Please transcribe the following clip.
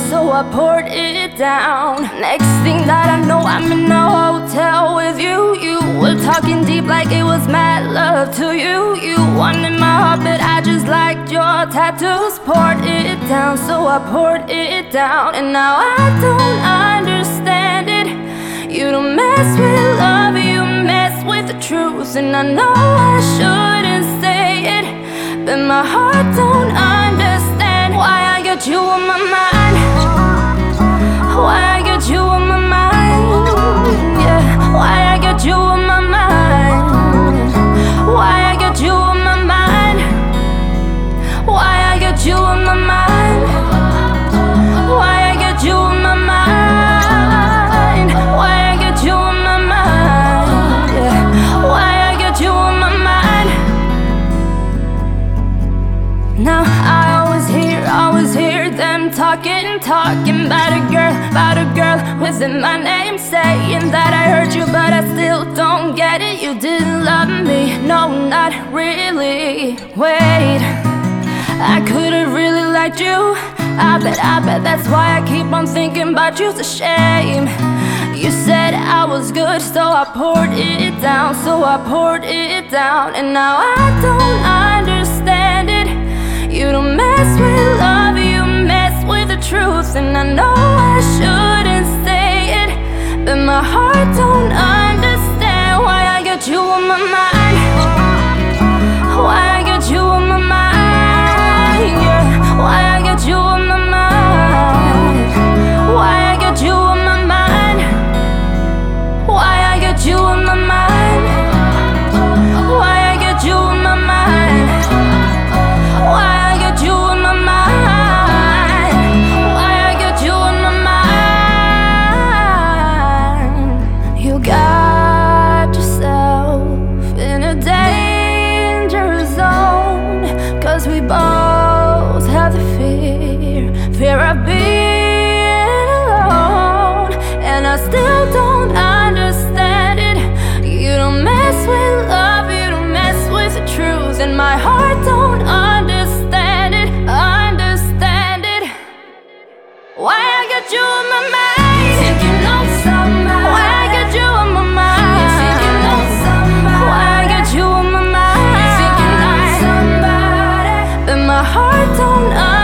so I poured it down. Next thing that I know, I'm in a hotel with you. You were talking deep like it was mad love to you. You wanted my heart, but I just liked your tattoos. Poured it down, so I poured it down. And now I don't understand it. You don't mess with love, you mess with the truth. And I know I shouldn't say it, but my heart don't understand why I got you on my mind. Why I got you on my mind, yeah. Why I got you on my mind. Why I got you on my mind. Why I got you on my mind. Why I got you on my mind. Why I got you on my mind, yeah. Why I got you on my mind. Now I always hear them talking about a girl within my name, saying that I hurt you, but I still don't get it. You didn't love me, no, not really. Wait, I could've really liked you. I bet that's why I keep on thinking about you. It's a shame. You said I was good, so I poured it down, and now I don't understand it. You don't mess with love, you mess with the truth. And I know I shouldn't say it, but my heart don't understand why I got you on my mind. Why I got you on my mind, yeah. Why I got you on my mind. Why I got you on my mind. Why I got you on my mind. Why I got you on my mind. Why I got you on my mind. Why I got you on my mind. You got yourself in a dangerous zone, 'cause we both have the fear of being alone. And I still don't understand it. You don't mess with love, you don't mess with the truth. And my heart don't understand it. Why I got you on my mind. You think you know somebody. Why I got you on my mind. You think you know somebody. Why I got you on my mind. You think you know somebody. But my heart don't understand.